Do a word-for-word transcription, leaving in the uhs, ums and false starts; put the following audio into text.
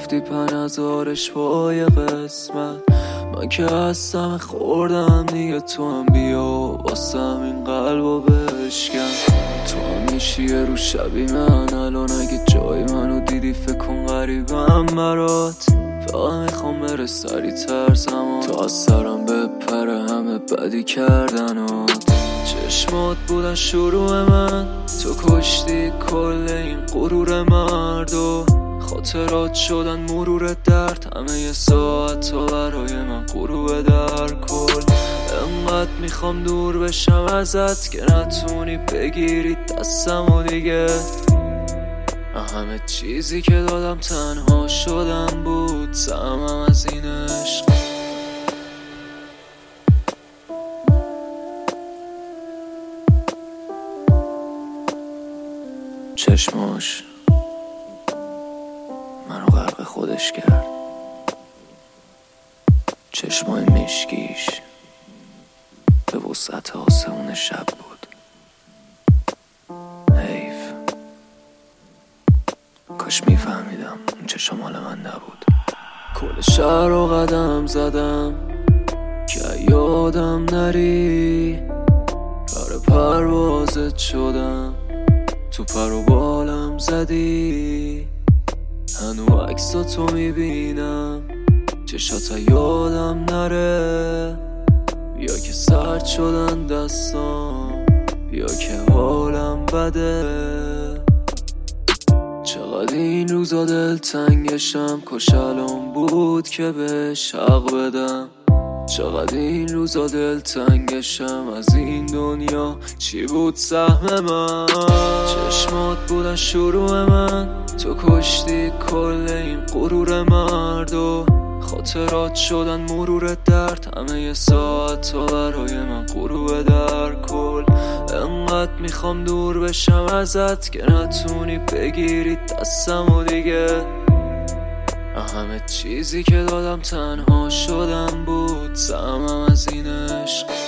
گفتی پن هزارش پای قسمت، من که هستم خوردم دیگه. تو هم بیا واسم این قلبو بشکن. تو هم میشی یه رو شبی من الان، اگه جای منو دیدی فکر کن غریبم برات. فقط میخوام بره سری تر زمان تا از سرم بپره همه بدی کردنات. چشمات بودن شروع من، تو کشتی کل این غرور مردو. خاطرات شدن مرور درد، همه یه ساعت تا برای من غروب در کل. انقدر میخوام دور بشم ازت که نتونی بگیری دستم و دیگه. همه چیزی که دادم تنها شدم بود، سهمم از این عشق. چشماش منو غرق خودش کرد، چشمای مشکیش به وسعت آسمون شب بود. حیف، کاش میفهمیدم اون چشم مال من نبود. کل شهر رو قدم زدم که یادم نری، پر پروازت شدم تو پر و بالم زدی. هنو عکساتو میبینم چشات یادم نره. بیا که سرد شدن دستام، بیا که حالم بده. چقدر این روزا دل تنگشم، کاش الان بود که بهش حق بدم. چقدر این روزا دل تنگشم، از این دنیا چی بود سهم من. چشمات بودن شروع من، تو کشتی کل این غرور مردو. خاطرات شدن مرور درد، همه یه ساعت تا برای من غروب در کل. انقدر میخوام دور بشم ازت که نتونی بگیری دستم و دیگه. همه چیزی که دادم تنها شدم بود، سهمم از این عشق.